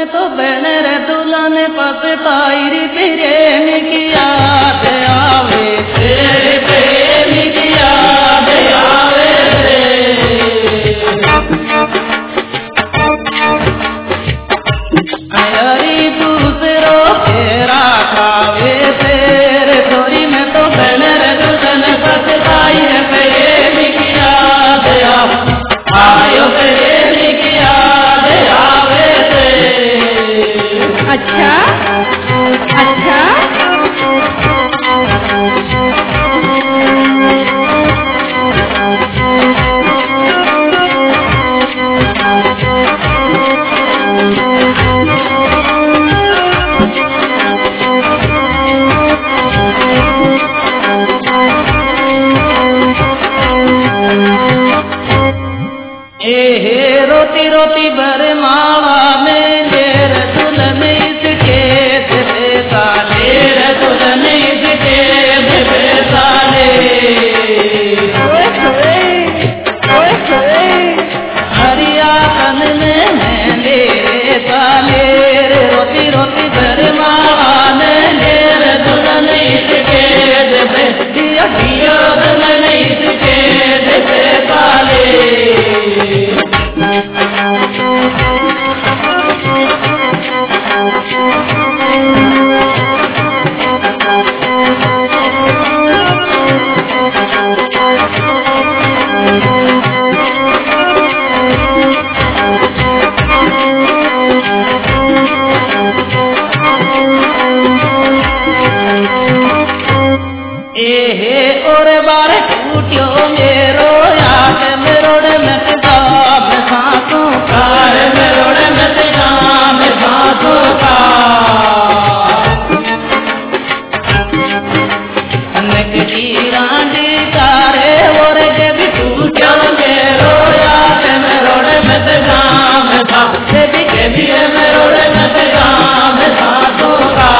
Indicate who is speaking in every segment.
Speaker 1: तो बनर दुल्हन पछताई रे प्रेम की याद आवे, तेरे प्रेम की याद आवे हरी दूसरो तेरा खावे तेरे थोड़ी में तो बनर दुल्हन पछताई रे प्रेम की याद आयो प्रेम की याद आवे अच्छा अच्छा रोती रोती बरमाला में लेर दुल्हन इसके बेसा लेर दुल्हन इसके बेसा हरिया तन में ले सालेर रोती रोती बरमाला में लेर दुल्हन इसके दिया दिया दुल्हन इसके बेसा और बार टूटियो मेरो याद मेरोड़ मत गाम सांसों का मेरोड़ मत गाम सांसों का अनक की रांडी तारे और जब टूटियो मेरो याद मेरोड़ मत गाम सांसों के भी मेरोड़ मत गाम सांसों का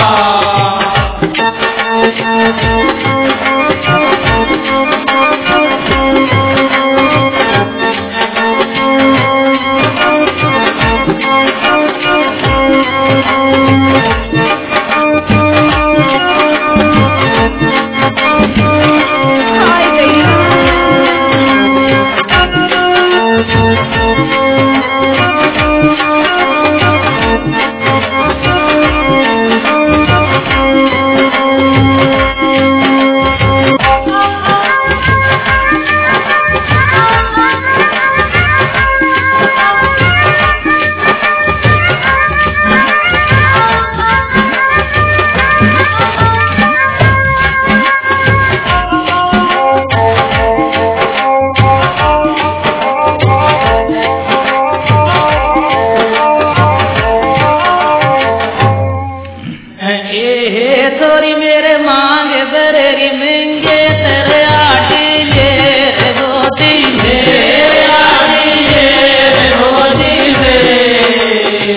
Speaker 1: थोड़ी मेरे मांग बरेरी महंगे तेरे आटी ले गोदी ले आटी ले गोदी ले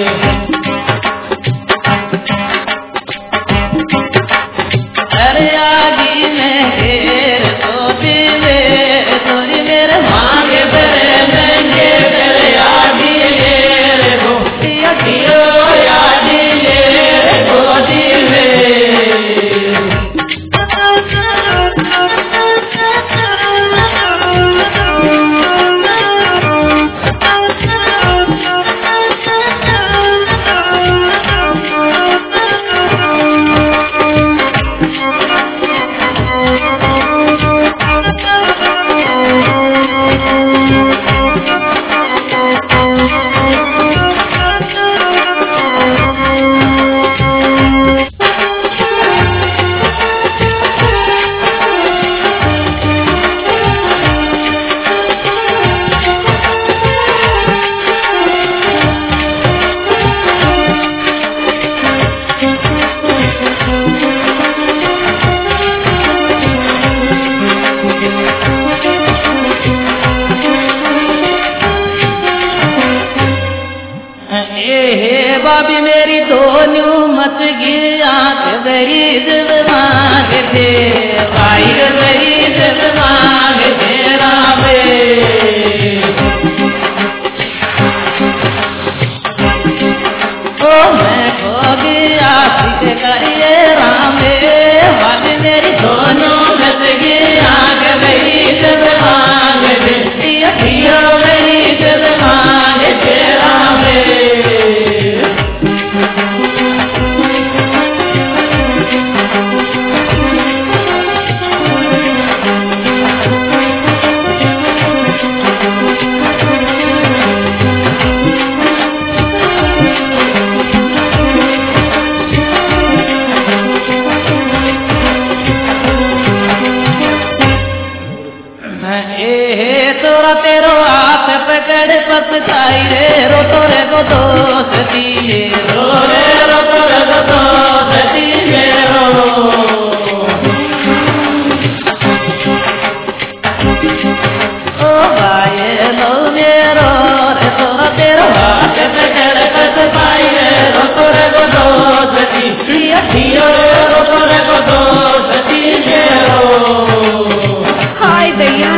Speaker 1: अरे आगी में घेर गोदी ले थोड़ी मेरे मांग बरे महंगे तेरे आटी ले गोदी अटियो आटी ले गोदी ले बाबी मेरी दोनों मत गिया गरी दिल मांग दे भाई गरी दिल मांग दे रामे के करिए रामे वाली मेरी दोनों गदगी आग गई जब मांग दे अखियों गई जब मांग दे रामे तेरो हाथ पकड़ पछताई रे रो तोरे को दोष दिए रो रे रो तोरे को दोष दिए रो ओ भाई लो मेरो रे तोरा तेरो हाथ पकड़ पछताई रे रो तोरे को दोष दिए रो तोरे को दोष दिए रो हाय दैया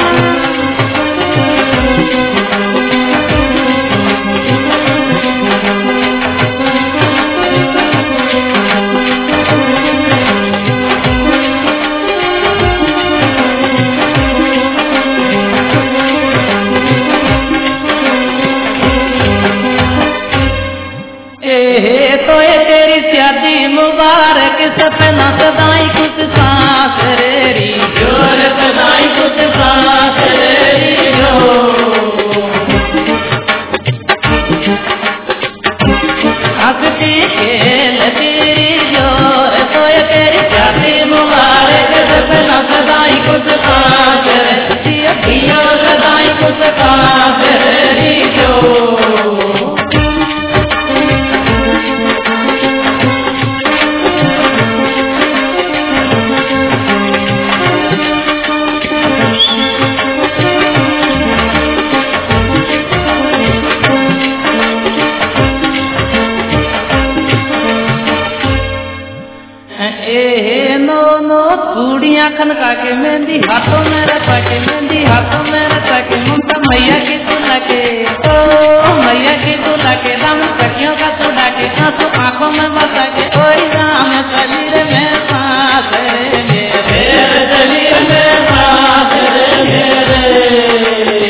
Speaker 1: मुबारक सपना सदाई कुछ सांस रेरी जोर सदाई कुछ सांस रेरी जो हंसती खेल तेरी जोर तो ये तेरी शादी मुबारक सपना सदाई कुछ सांस रेरी अखियों सदाई कुछ सांस रेरी जो खनका के मेहंदी हाथों में रखा के मेहंदी हाथों में रखा के ममता मैया की सुना के ओ मैया की सुना के राम सखियों का सुना के आंसू आंखों में बसा के ओई राम शरीर में सांस रे मेरे शरीर में सांस रे मेरे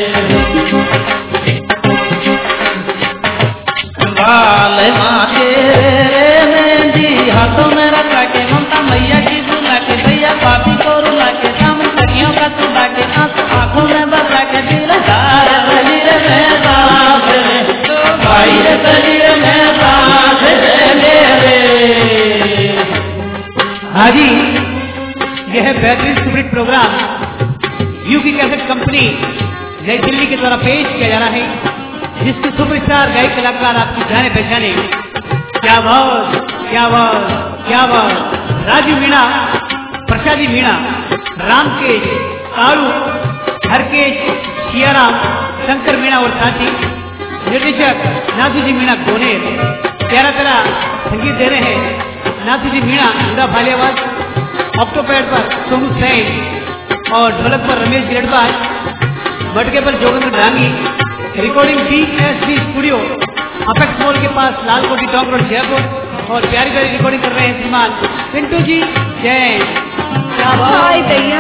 Speaker 1: बाल माथे रे मेहंदी हाथों में रखा के ममता मैया की सुना के भैया पापी का सुबह के आंखों में बसा के दिलदार शरीर में सांस रे भाई शरीर में सांस रे मेरे।
Speaker 2: हाँ जी, यह बेहतरीन सुपरहिट प्रोग्राम यू की कैसेट कंपनी नई दिल्ली के द्वारा पेश किया जा रहा है, जिसके सुपरस्टार गायक कलाकार आपकी जाने पहचाने क्या बात क्या बात क्या बात राजू मीणा, प्रसादी मीणा, रामकेश, कारू, हरकेश, सियाराम, शंकर मीणा और साथी निर्देशक नाथूजी मीणा गोनेर प्यारा तरह संगीत दे रहे हैं नाथूजी मीणा उड़ा भालियावाद, ऑक्टोपैड पर सोनू सैन और ढोलक पर रमेश गिरडवाल, मटके पर Jogender Dangi, recording DSD studio Apex mall के पास लाल कोठी टॉप रोड जयपुर और प्यारी प्यारी रिकॉर्डिंग कर रहे हैं श्रीमान पिंटू जी जैन। क्या बात भैया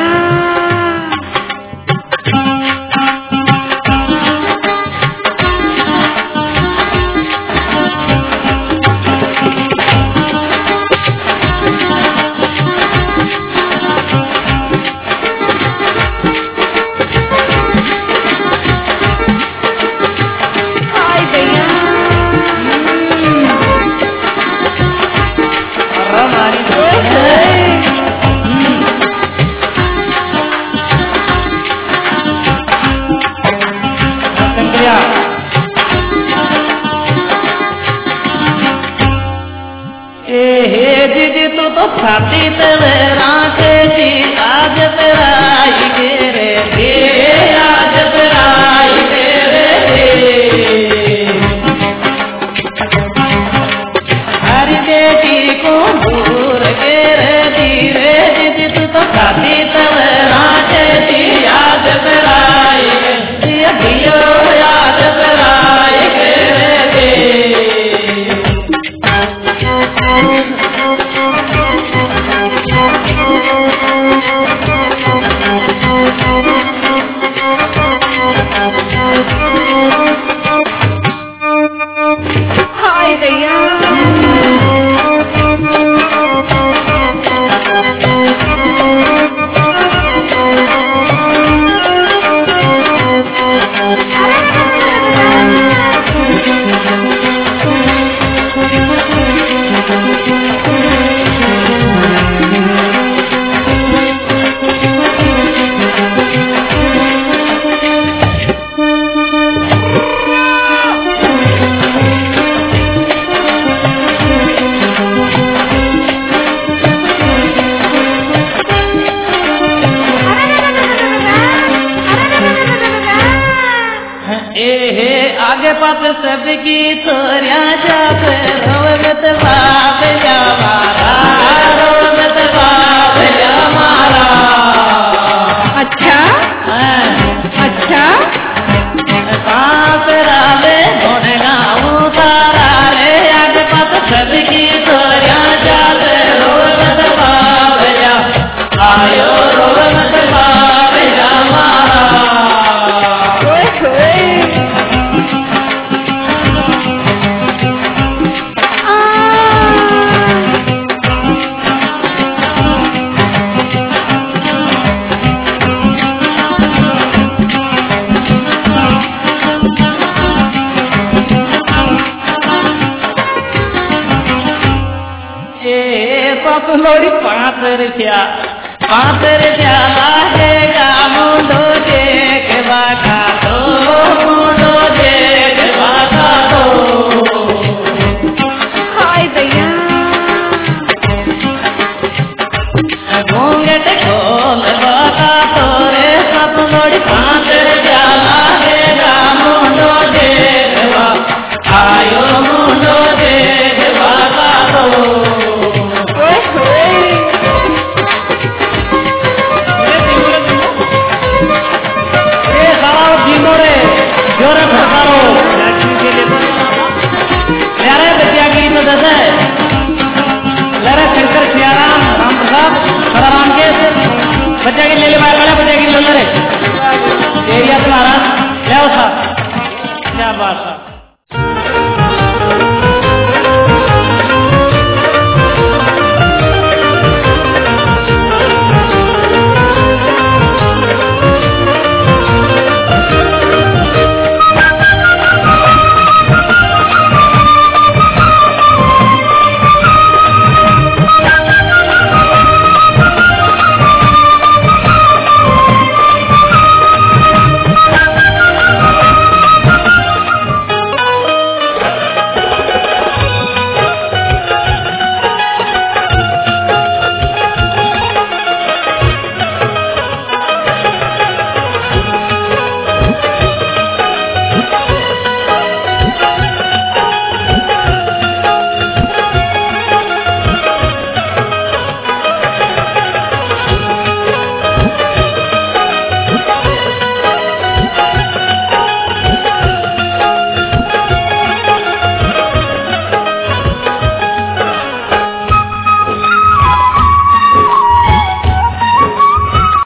Speaker 1: छाती तेरा के जी आज तेरा ही गे रे आज तेरा ही गे हर बेटी को दूर के रे धीरे दीदी तू तो छाती तेरा के जी आज तेरा ही गे आज तेरा ही गे पत सबकी तोरिया जात रोवत बाप या मारा रोवत बाप या मारा।
Speaker 3: अच्छा अच्छा
Speaker 1: सांस राले घोड़े गाँव तारा रे आग पत सबकी तोरिया जात रोवत बाप या आयो रोवत बाप या मारा। लोड़ी पातर थया लागे मुंडो देख बाक